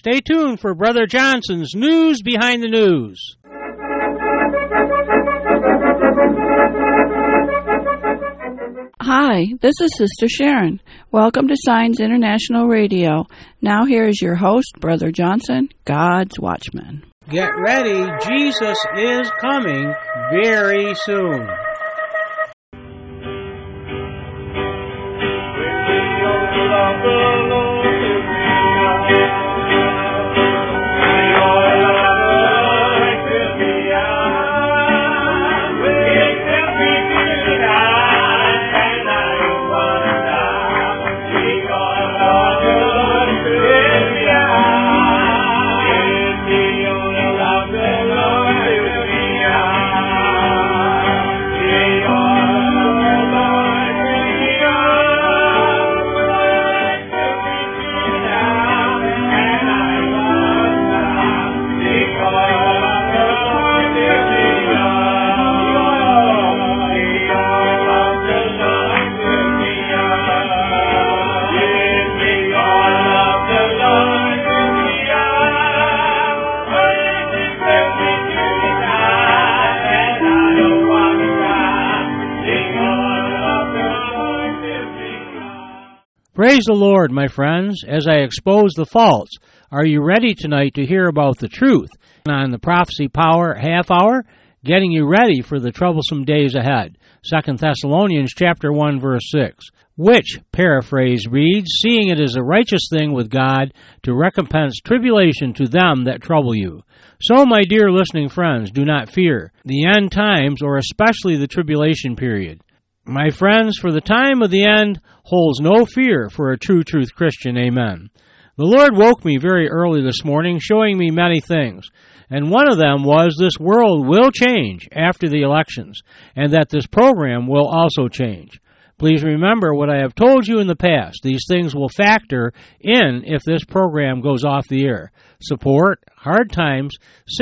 Stay tuned for Brother Johnson's News Behind the News. Hi, this is Sister Sharon. Welcome to Signs International Radio. Now here is your host, Brother Johnson, God's Watchman. Get ready, Jesus is coming very soon. Praise the Lord, my friends, as I expose the faults. Are you ready tonight to hear about the truth on the Prophecy Power Half Hour, getting you ready for the troublesome days ahead? 2 Thessalonians chapter 1, verse 6, which, paraphrase, reads, seeing it is a righteous thing with God to recompense tribulation to them that trouble you. So, my dear listening friends, do not fear the end times, or especially the tribulation period. My friends, for the time of the end holds no fear for a true truth Christian. Amen. The Lord woke me very early this morning, showing me many things. And one of them was this world will change after the elections, and that this program will also change. Please remember what I have told you in the past. These things will factor in if this program goes off the air. Support, hard times,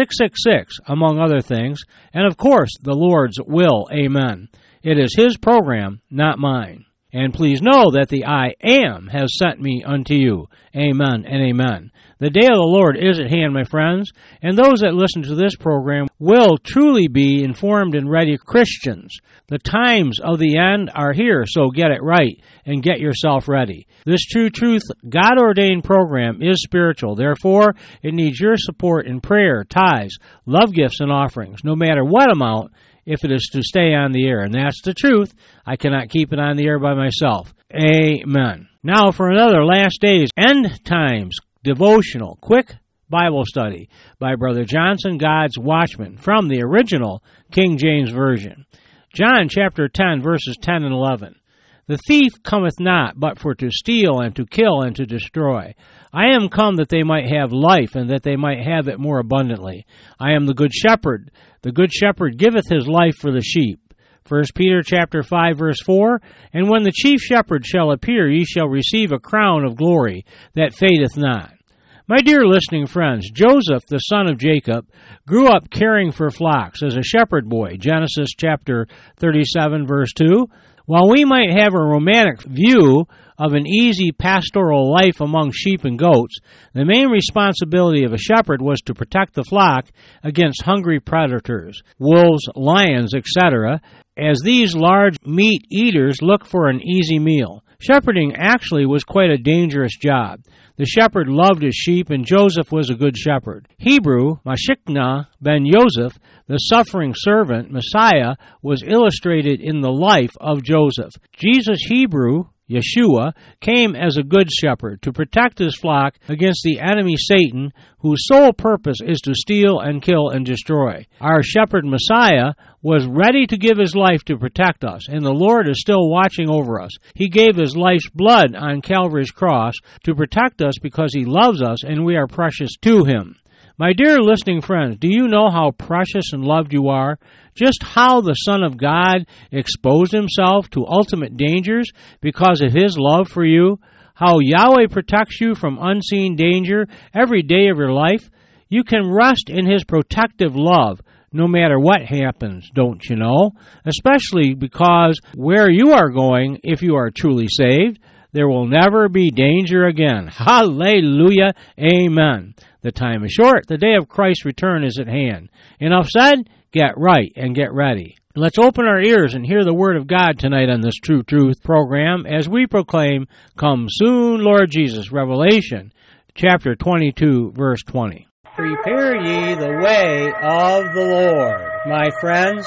666, among other things, and of course, the Lord's will. Amen. It is His program, not mine. And please know that the I Am has sent me unto you. Amen and amen. The day of the Lord is at hand, my friends, and those that listen to this program will truly be informed and ready Christians. The times of the end are here, so get it right and get yourself ready. This True Truth, God-ordained program is spiritual. Therefore, it needs your support in prayer, tithes, love gifts, and offerings, no matter what amount, if it is to stay on the air. And that's the truth. I cannot keep it on the air by myself. Amen. Now for another Last Days End Times devotional, quick Bible study by Brother Johnson, God's Watchman, from the original King James Version. John chapter 10, verses 10 and 11. The thief cometh not, but for to steal and to kill and to destroy. I am come that they might have life, and that they might have it more abundantly. I am the good shepherd. The good shepherd giveth his life for the sheep. 1 Peter chapter 5, verse 4, and when the chief shepherd shall appear, ye shall receive a crown of glory that fadeth not. My dear listening friends, Joseph, the son of Jacob, grew up caring for flocks as a shepherd boy. Genesis chapter 37, verse 2. While we might have a romantic view of an easy pastoral life among sheep and goats, the main responsibility of a shepherd was to protect the flock against hungry predators, wolves, lions, etc., as these large meat eaters look for an easy meal. Shepherding actually was quite a dangerous job. The shepherd loved his sheep, and Joseph was a good shepherd. Hebrew, Mashikna ben Yosef, the suffering servant, Messiah, was illustrated in the life of Joseph. Jesus, Hebrew, Yeshua, came as a good shepherd to protect his flock against the enemy Satan, whose sole purpose is to steal and kill and destroy. Our shepherd Messiah was ready to give his life to protect us, and the Lord is still watching over us. He gave his life's blood on Calvary's cross to protect us because he loves us and we are precious to him. My dear listening friends, do you know how precious and loved you are? Just how the Son of God exposed himself to ultimate dangers because of his love for you? How Yahweh protects you from unseen danger every day of your life? You can rest in his protective love no matter what happens, don't you know? Especially because where you are going, if you are truly saved, there will never be danger again. Hallelujah. Amen. The time is short. The day of Christ's return is at hand. Enough said. Get right and get ready. Let's open our ears and hear the Word of God tonight on this True Truth program as we proclaim, Come soon, Lord Jesus. Revelation chapter 22, verse 20. Prepare ye the way of the Lord, my friends.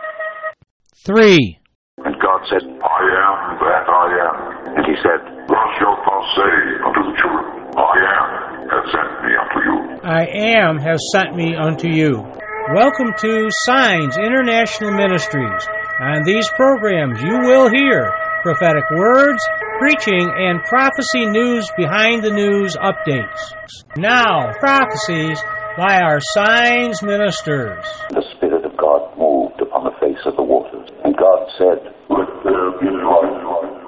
3. And God said, I am that I am. And he said, Thus shalt thou say unto the children, I am has sent me unto you. I am has sent me unto you. Welcome to Signs International Ministries. On these programs you will hear prophetic words, preaching, and prophecy news behind the news updates. Now, prophecies by our Signs ministers. The Spirit of God moved upon the face of the waters, and God said, Let there be light.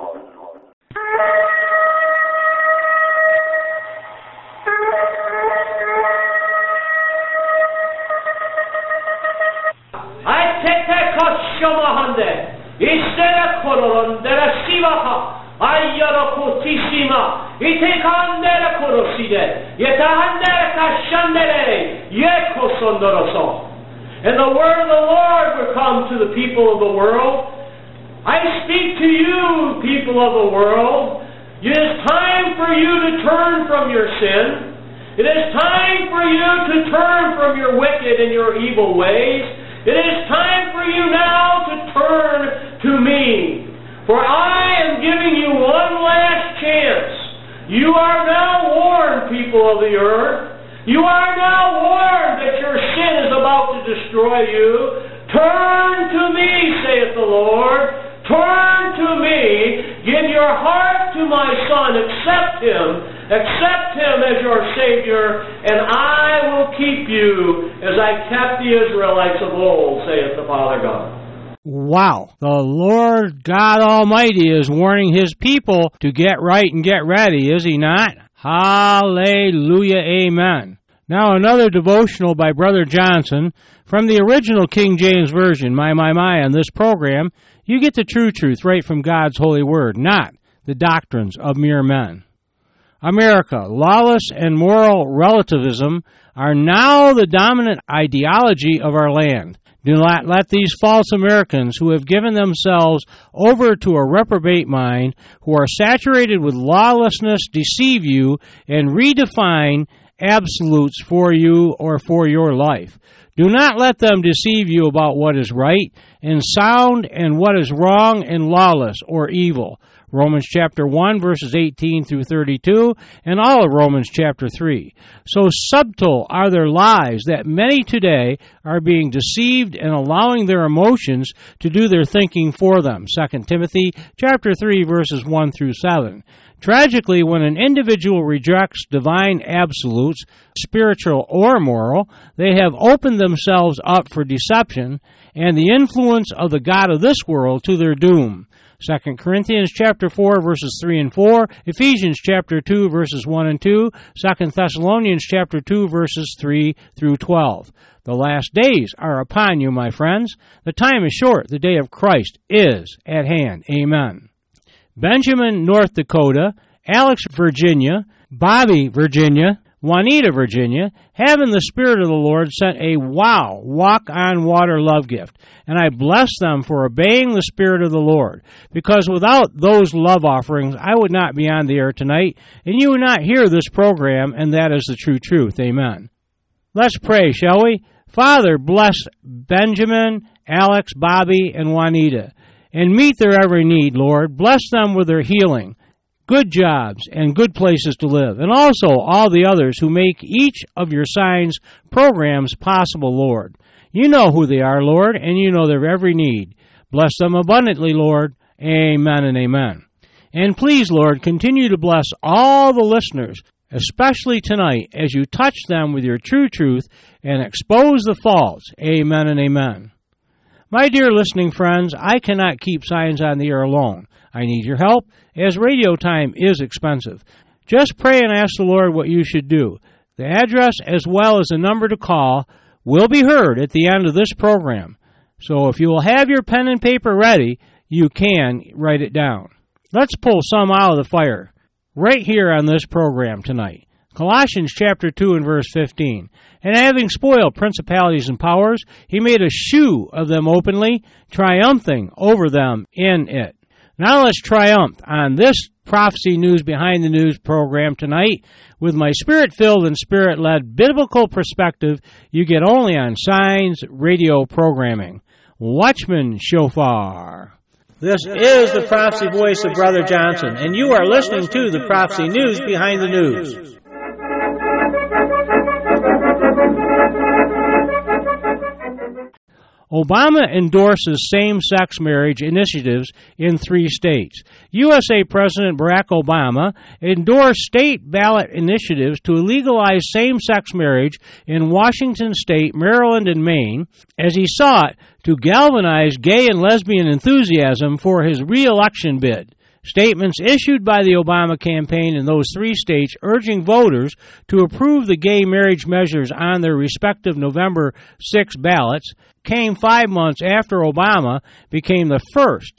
Istera kororondera sivaha ayyara kotisima itekandera koroside yetahandera kashandere yekosondoroso. And the word of the Lord will come to the people of the world. I speak to you, people of the world. It is time for you to turn from your sin. It is time for you to turn from your wicked and your evil ways. It is time for you now to turn to me, for I am giving you one last chance. You are now warned, people of the earth. You are now warned that your sin is about to destroy you. Turn to me, saith the Lord. Turn to me. Give your heart to my Son. Accept Him. Accept Him as your Savior, and I will keep you as I kept the Israelites of old, saith the Father God. Wow. The Lord God Almighty is warning His people to get right and get ready, is He not? Hallelujah. Amen. Now another devotional by Brother Johnson from the original King James Version. My, on this program, you get the true truth right from God's holy word, not the doctrines of mere men. America, lawless and moral relativism are now the dominant ideology of our land. Do not let these false Americans who have given themselves over to a reprobate mind, who are saturated with lawlessness, deceive you and redefine absolutes for you or for your life. Do not let them deceive you about what is right and sound and what is wrong and lawless or evil. Romans chapter 1, verses 18 through 32, and all of Romans chapter 3. So subtle are their lies that many today are being deceived and allowing their emotions to do their thinking for them. 2 Timothy chapter 3, verses 1 through 7. Tragically, when an individual rejects divine absolutes, spiritual or moral, they have opened themselves up for deception and the influence of the god of this world to their doom. 2 Corinthians chapter 4, verses 3 and 4, Ephesians chapter 2, verses 1 and 2, 2 Thessalonians chapter 2, verses 3 through 12. The last days are upon you, my friends. The time is short. The day of Christ is at hand. Amen. Benjamin, North Dakota, Alex, Virginia, Bobby, Virginia, Juanita, Virginia, having the Spirit of the Lord, sent a walk-on-water love gift. And I bless them for obeying the Spirit of the Lord. Because without those love offerings, I would not be on the air tonight, and you would not hear this program, and that is the true truth. Amen. Let's pray, shall we? Father, bless Benjamin, Alex, Bobby, and Juanita, and meet their every need, Lord. Bless them with their healing, good jobs, and good places to live, and also all the others who make each of your signs programs possible, Lord. You know who they are, Lord, and you know their every need. Bless them abundantly, Lord. Amen and amen. And please, Lord, continue to bless all the listeners, especially tonight, as you touch them with your true truth and expose the false. Amen and amen. My dear listening friends, I cannot keep Signs on the air alone. I need your help, as radio time is expensive. Just pray and ask the Lord what you should do. The address as well as the number to call will be heard at the end of this program. So if you will have your pen and paper ready, you can write it down. Let's pull some out of the fire right here on this program tonight. Colossians chapter 2 and verse 15. And having spoiled principalities and powers, he made a shew of them openly, triumphing over them in it. Now let's triumph on this Prophecy News Behind the News program tonight with my spirit-filled and spirit-led biblical perspective you get only on Signs radio programming. Watchman Shofar. This is the prophecy voice of Brother Johnson, and you are listening to the Prophecy News Behind the News. Obama endorses same-sex marriage initiatives in 3 states. USA President Barack Obama endorsed state ballot initiatives to legalize same-sex marriage in Washington State, Maryland, and Maine as he sought to galvanize gay and lesbian enthusiasm for his re-election bid. Statements issued by the Obama campaign in those 3 states urging voters to approve the gay marriage measures on their respective November 6 ballots came 5 months after Obama became the first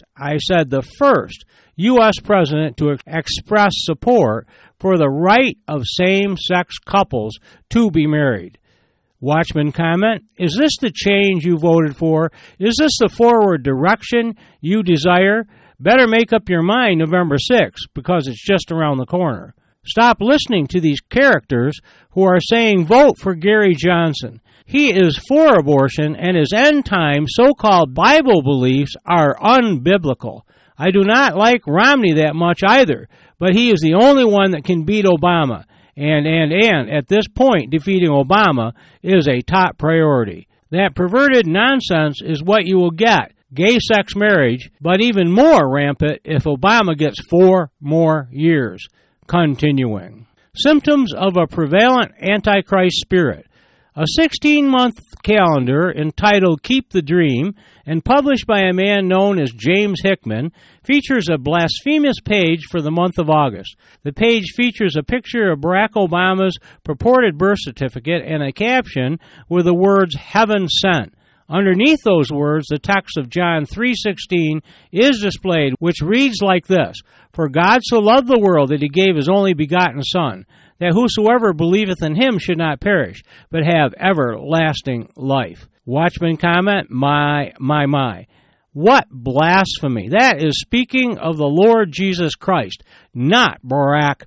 U.S. president to express support for the right of same-sex couples to be married. Watchman comment, is this the change you voted for? Is this the forward direction you desire? Better make up your mind November 6th, because it's just around the corner. Stop listening to these characters who are saying vote for Gary Johnson. He is for abortion, and his end-time so-called Bible beliefs are unbiblical. I do not like Romney that much either, but he is the only one that can beat Obama. And at this point, defeating Obama is a top priority. That perverted nonsense is what you will get. Gay-sex marriage, but even more rampant if Obama gets 4 more years. Continuing. Symptoms of a prevalent Antichrist spirit. A 16-month calendar entitled Keep the Dream and published by a man known as James Hickman features a blasphemous page for the month of August. The page features a picture of Barack Obama's purported birth certificate and a caption with the words Heaven Sent. Underneath those words, the text of John 3:16 is displayed, which reads like this, For God so loved the world that he gave his only begotten Son, that whosoever believeth in him should not perish, but have everlasting life. Watchman comment, my. What blasphemy! That is speaking of the Lord Jesus Christ, not Barack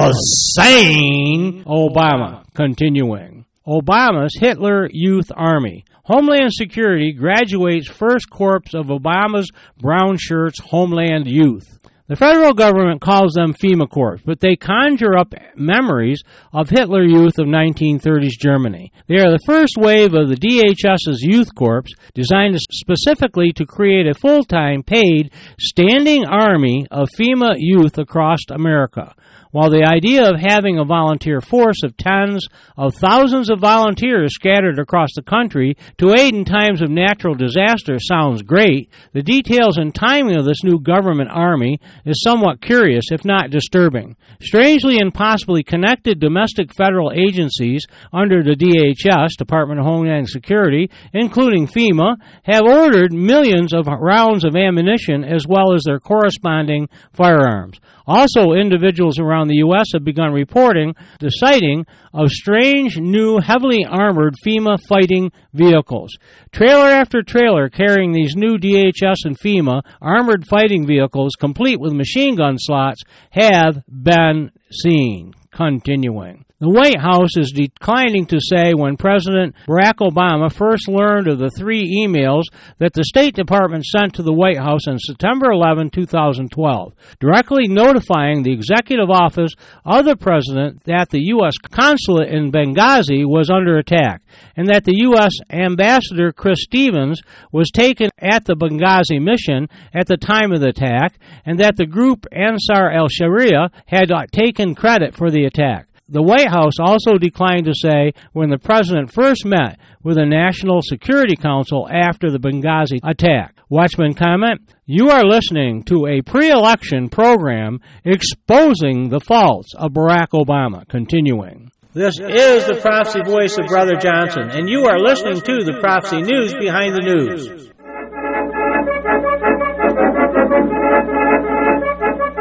Hussein Obama. Continuing. Obama's Hitler Youth Army. Homeland Security graduates first corps of Obama's brown shirts Homeland Youth. The federal government calls them FEMA Corps, but they conjure up memories of Hitler Youth of 1930s Germany. They are the first wave of the DHS's Youth Corps, designed specifically to create a full-time, paid, standing army of FEMA youth across America. While the idea of having a volunteer force of tens of thousands of volunteers scattered across the country to aid in times of natural disaster sounds great, the details and timing of this new government army is somewhat curious, if not disturbing. Strangely and possibly connected domestic federal agencies under the DHS, Department of Homeland Security, including FEMA, have ordered millions of rounds of ammunition as well as their corresponding firearms. Also, individuals around the U.S. have begun reporting the sighting of strange, new, heavily armored FEMA fighting vehicles. Trailer after trailer carrying these new DHS and FEMA armored fighting vehicles, complete with machine gun slots, have been seen. Continuing. The White House is declining to say when President Barack Obama first learned of the 3 emails that the State Department sent to the White House on September 11, 2012, directly notifying the executive office of the President that the U.S. consulate in Benghazi was under attack, and that the U.S. Ambassador Chris Stevens was taken at the Benghazi mission at the time of the attack, and that the group Ansar al-Sharia had taken credit for the attack. The White House also declined to say when the President first met with the National Security Council after the Benghazi attack. Watchman comment, you are listening to a pre-election program exposing the faults of Barack Obama. Continuing. This is the prophecy voice of Brother Johnson, and you are listening to the Prophecy News Behind the News.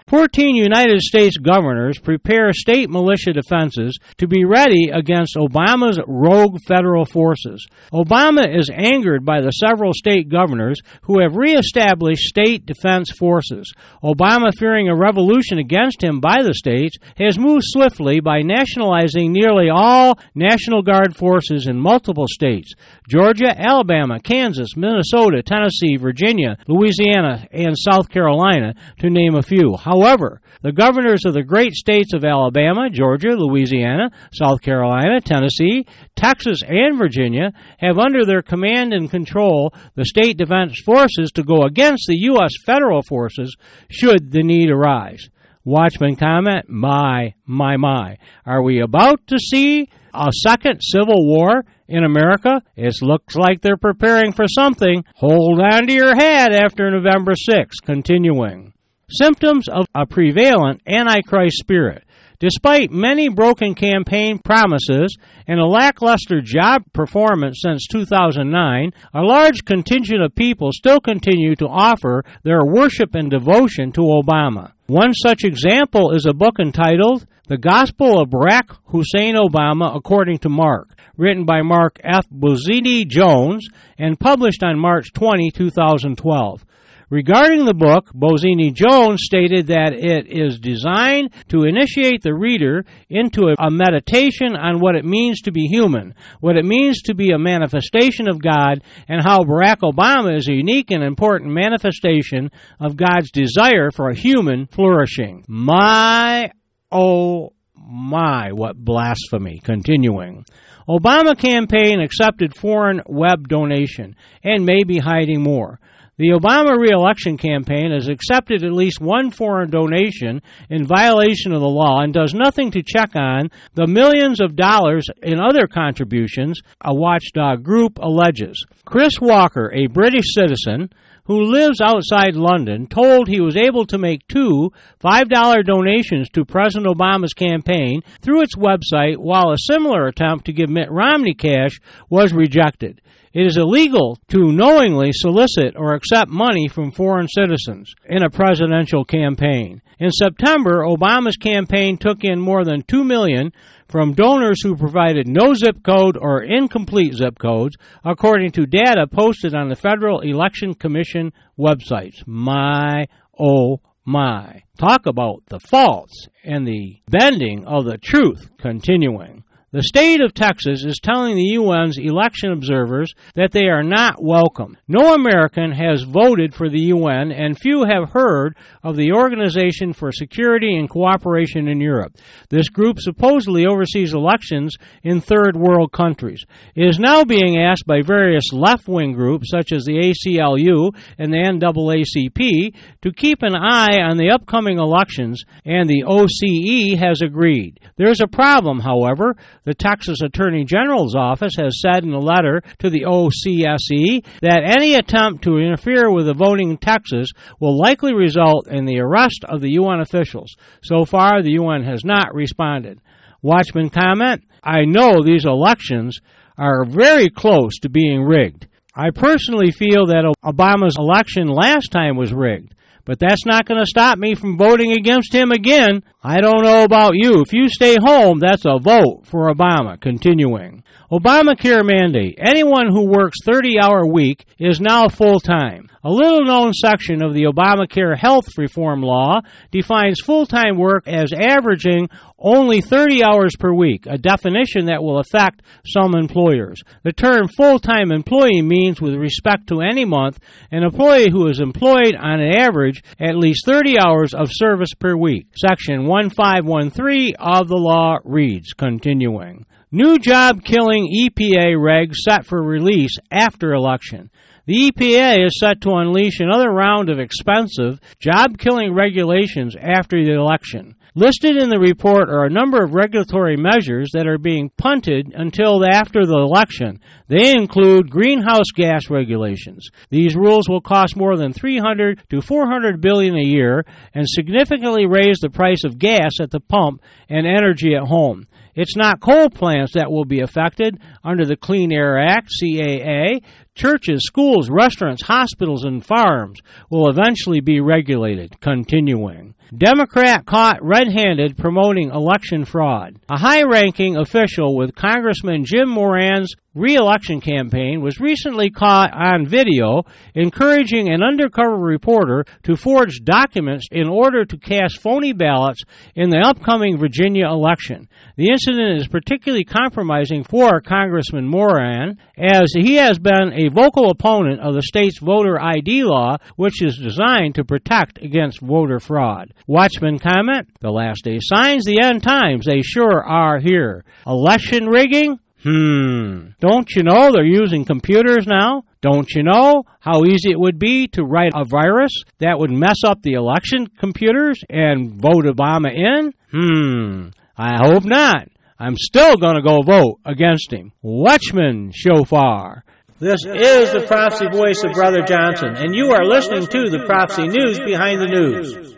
14 United States governors prepare state militia defenses to be ready against Obama's rogue federal forces. Obama is angered by the several state governors who have reestablished state defense forces. Obama, fearing a revolution against him by the states, has moved swiftly by nationalizing nearly all National Guard forces in multiple states: Georgia, Alabama, Kansas, Minnesota, Tennessee, Virginia, Louisiana, and South Carolina, to name a few. However, the governors of the great states of Alabama, Georgia, Louisiana, South Carolina, Tennessee, Texas, and Virginia have under their command and control the state defense forces to go against the U.S. federal forces should the need arise. Watchman comment, my. Are we about to see a second civil war in America? It looks like they're preparing for something. Hold on to your hat after November 6th. Continuing. Symptoms of a prevalent Antichrist spirit. Despite many broken campaign promises and a lackluster job performance since 2009, a large contingent of people still continue to offer their worship and devotion to Obama. One such example is a book entitled The Gospel of Barack Hussein Obama According to Mark, written by Mark F. Bozini-Jones and published on March 20, 2012. Regarding the book, Bozini-Jones stated that it is designed to initiate the reader into a meditation on what it means to be human, what it means to be a manifestation of God, and how Barack Obama is a unique and important manifestation of God's desire for a human flourishing. My, oh my, what blasphemy. Continuing. Obama campaign accepted foreign web donation and may be hiding more. The Obama re-election campaign has accepted at least one foreign donation in violation of the law and does nothing to check on the millions of dollars in other contributions, a watchdog group alleges. Chris Walker, a British citizen who lives outside London, told he was able to make two $5 donations to President Obama's campaign through its website, while a similar attempt to give Mitt Romney cash was rejected. It is illegal to knowingly solicit or accept money from foreign citizens in a presidential campaign. In September, Obama's campaign took in more than $2 million from donors who provided no zip code or incomplete zip codes, according to data posted on the Federal Election Commission websites. My, oh my. Talk about the false and the bending of the truth. Continuing. The state of Texas is telling the UN's election observers that they are not welcome. No American has voted for the UN, and few have heard of the Organization for Security and Cooperation in Europe. This group supposedly oversees elections in third world countries. It is now being asked by various left-wing groups, such as the ACLU and the NAACP, to keep an eye on the upcoming elections, and the OCE has agreed. There is a problem, however. The Texas Attorney General's office has said in a letter to the OCSE that any attempt to interfere with the voting in Texas will likely result in the arrest of the UN officials. So far, the UN has not responded. Watchman comment, I know these elections are very close to being rigged. I personally feel that Obama's election last time was rigged. But that's not going to stop me from voting against him again. I don't know about you. If you stay home, that's a vote for Obama. Continuing. Obamacare mandate. Anyone who works 30-hour week is now full-time. A little-known section of the Obamacare health reform law defines full-time work as averaging only 30 hours per week, a definition that will affect some employers. The term full-time employee means, with respect to any month, an employee who is employed on an average at least 30 hours of service per week. Section 1513 of the law reads, continuing. New job-killing EPA regs set for release after election. The EPA is set to unleash another round of expensive, job-killing regulations after the election. Listed in the report are a number of regulatory measures that are being punted until after the election. They include greenhouse gas regulations. These rules will cost more than $300 to $400 billion a year and significantly raise the price of gas at the pump and energy at home. It's not coal plants that will be affected under the Clean Air Act, CAA. Churches, schools, restaurants, hospitals, and farms will eventually be regulated. Continuing. Democrat caught red-handed promoting election fraud. A high-ranking official with Congressman Jim Moran's re-election campaign was recently caught on video encouraging an undercover reporter to forge documents in order to cast phony ballots in the upcoming Virginia election. The incident is particularly compromising for Congressman Moran, as he has been a vocal opponent of the state's voter ID law, which is designed to protect against voter fraud. Watchmen comment, "The last day signs, the end times, they sure are here. Election rigging? Don't you know they're using computers now? Don't you know how easy it would be to write a virus that would mess up the election computers and vote Obama in? I hope not. I'm still going to go vote against him." Watchman Shofar. This is the Prophecy Voice of Brother Johnson, and you are listening to the Prophecy News Behind the News.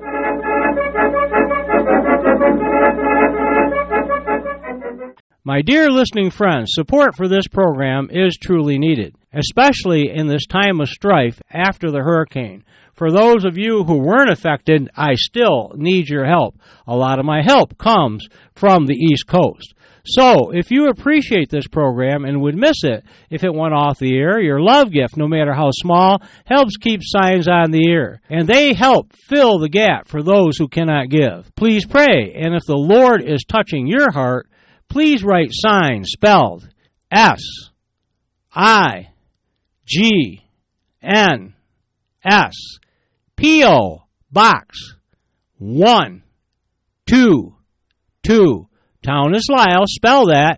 My dear listening friends, support for this program is truly needed, especially in this time of strife after the hurricane. For those of you who weren't affected, I still need your help. A lot of my help comes from the East Coast. So, if you appreciate this program and would miss it if it went off the air, your love gift, no matter how small, helps keep Signs on the air. And they help fill the gap for those who cannot give. Please pray, and if the Lord is touching your heart, please write Signs spelled S-I-G-N-S, P.O. Box 122, Town is Lisle, spell that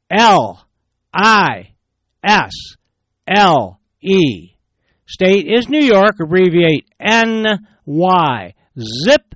L-I-S-L-E. State is New York, abbreviate N-Y. Zip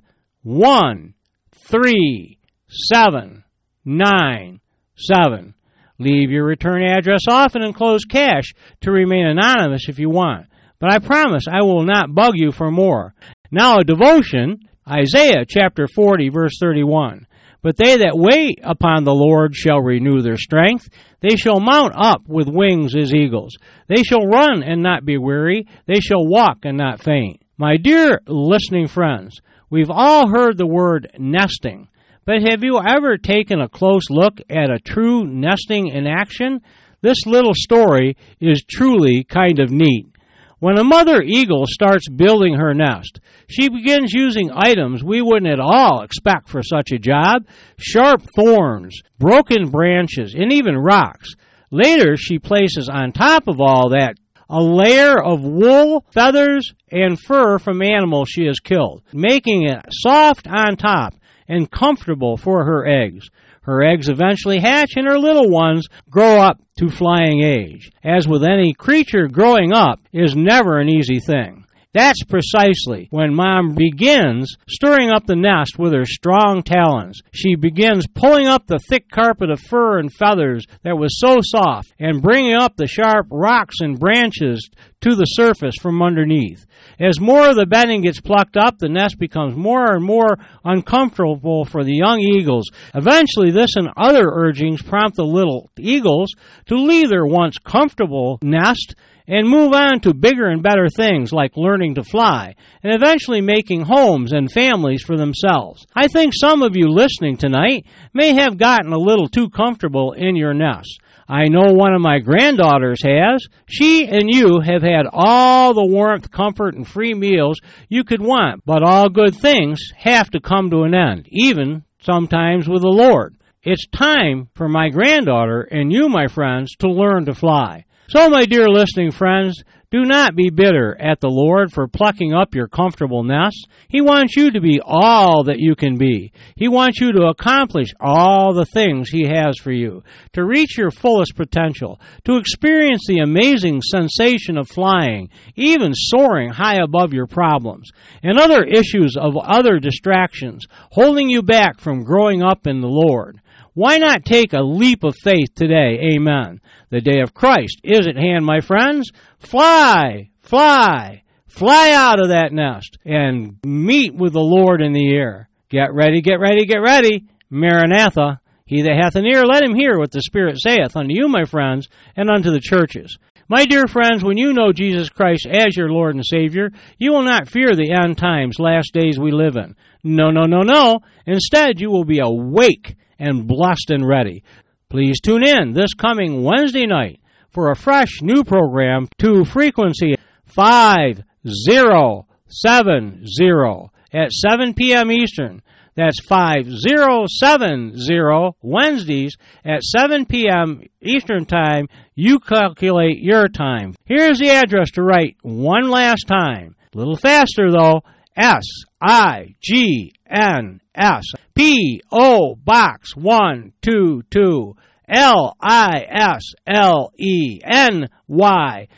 13797. Leave your return address off and enclose cash to remain anonymous if you want. But I promise I will not bug you for more. Now a devotion, Isaiah chapter 40, verse 31. But they that wait upon the Lord shall renew their strength. They shall mount up with wings as eagles. They shall run and not be weary. They shall walk and not faint. My dear listening friends, we've all heard the word nesting. But have you ever taken a close look at a true nesting in action? This little story is truly kind of neat. When a mother eagle starts building her nest, she begins using items we wouldn't at all expect for such a job: sharp thorns, broken branches, and even rocks. Later, she places on top of all that a layer of wool, feathers, and fur from animals she has killed, making it soft on top and comfortable for her eggs. Her eggs eventually hatch and her little ones grow up to flying age. As with any creature, growing up is never an easy thing. That's precisely when Mom begins stirring up the nest with her strong talons. She begins pulling up the thick carpet of fur and feathers that was so soft and bringing up the sharp rocks and branches to the surface from underneath. As more of the bedding gets plucked up, the nest becomes more and more uncomfortable for the young eagles. Eventually, this and other urgings prompt the little eagles to leave their once comfortable nest and move on to bigger and better things like learning to fly, and eventually making homes and families for themselves. I think some of you listening tonight may have gotten a little too comfortable in your nest. I know one of my granddaughters has. She and you have had all the warmth, comfort, and free meals you could want, but all good things have to come to an end, even sometimes with the Lord. It's time for my granddaughter and you, my friends, to learn to fly. So, my dear listening friends, do not be bitter at the Lord for plucking up your comfortable nest. He wants you to be all that you can be. He wants you to accomplish all the things He has for you, to reach your fullest potential, to experience the amazing sensation of flying, even soaring high above your problems, and other issues of other distractions holding you back from growing up in the Lord. Why not take a leap of faith today? Amen. The day of Christ is at hand, my friends. Fly, fly, fly out of that nest and meet with the Lord in the air. Get ready, get ready, get ready. Maranatha. He that hath an ear, let him hear what the Spirit saith unto you, my friends, and unto the churches. My dear friends, when you know Jesus Christ as your Lord and Savior, you will not fear the end times, last days we live in. No, no, no, no. Instead, you will be awake and blessed and ready. Please tune in this coming Wednesday night for a fresh new program to frequency 5070 at 7 p.m. Eastern. That's 5070 Wednesdays at 7 p.m. Eastern Time. You calculate your time. Here's the address to write one last time. A little faster, though. SIGNS P.O. Box 122 LISLENY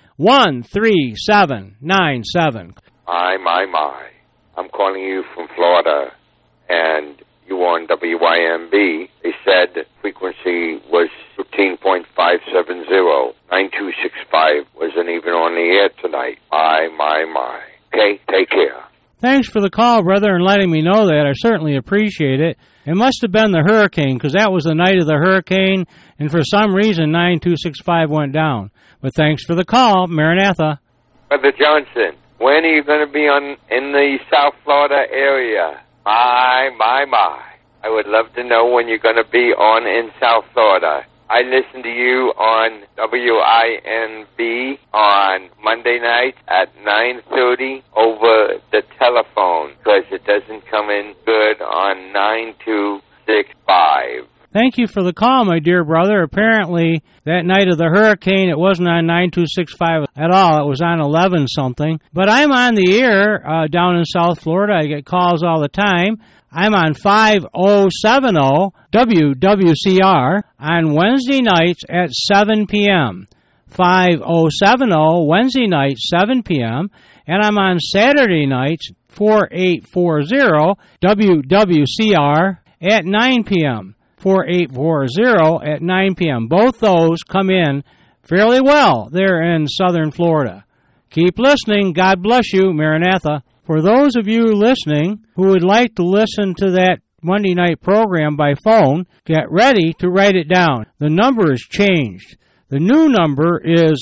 13797. My. I'm calling you from Florida, and you were on WYMB. They said frequency was 15.570. 9265 wasn't even on the air tonight. My. Okay, take care. Thanks for the call, brother, and letting me know that. I certainly appreciate it. It must have been the hurricane, because that was the night of the hurricane, and for some reason 9265 went down. But thanks for the call, Maranatha. Brother Johnson, when are you going to be in the South Florida area? My. I would love to know when you're going to be on in South Florida. I listen to you on WINB on Monday night at 9:30 over the telephone, because it doesn't come in good on 9265. Thank you for the call, my dear brother. Apparently, that night of the hurricane, it wasn't on 9265 at all. It was on 11-something. But I'm on the air down in South Florida. I get calls all the time. I'm on 5070 WWCR on Wednesday nights at 7 p.m. 5070 Wednesday nights, 7 p.m. And I'm on Saturday nights, 4840 WWCR at 9 p.m. 4840 at 9 p.m. Both those come in fairly well there in southern Florida. Keep listening. God bless you, Maranatha. For those of you listening who would like to listen to that Monday night program by phone, get ready to write it down. The number has changed. The new number is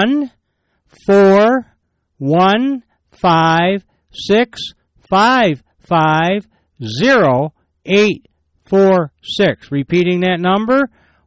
14156550846. Repeating that number,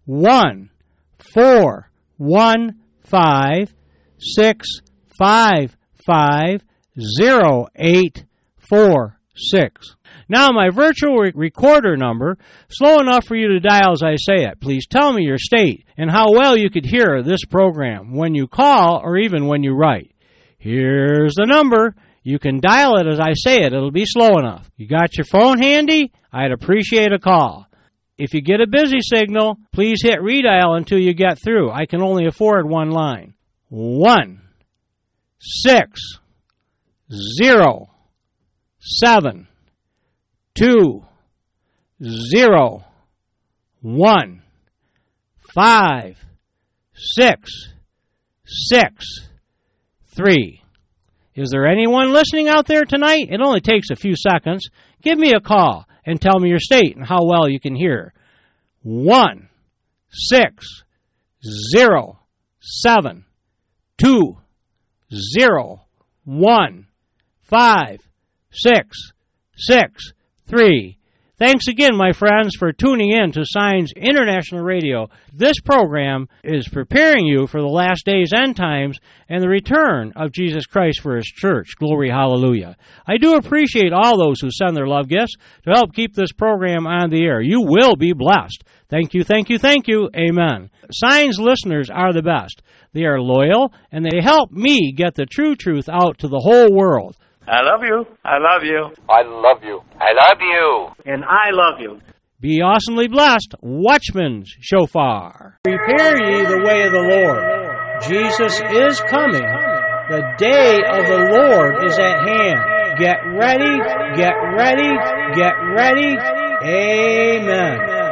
14156550846. Now, my virtual recorder number, slow enough for you to dial as I say it. Please tell me your state and how well you could hear this program when you call or even when you write. Here's the number. You can dial it as I say it. It'll be slow enough. You got your phone handy? I'd appreciate a call. If you get a busy signal, please hit redial until you get through. I can only afford one line. 1-6-0-7-2-0-1-5-6-6-3. Is there anyone listening out there tonight? It only takes a few seconds. Give me a call and tell me your state and how well you can hear. 1-6-0-7-2-0-1-5-6-6-3. Thanks again, my friends, for tuning in to Signs International Radio. This program is preparing you for the last days, end times, and the return of Jesus Christ for His church. Glory, hallelujah. I do appreciate all those who send their love gifts to help keep this program on the air. You will be blessed. Thank you, thank you, thank you. Amen. Signs listeners are the best. They are loyal, and they help me get the true truth out to the whole world. I love you. I love you. I love you. I love you. And I love you. Be awesomely blessed, Watchman's Shofar. Prepare ye the way of the Lord. Jesus is coming. The day of the Lord is at hand. Get ready, get ready, get ready. Amen.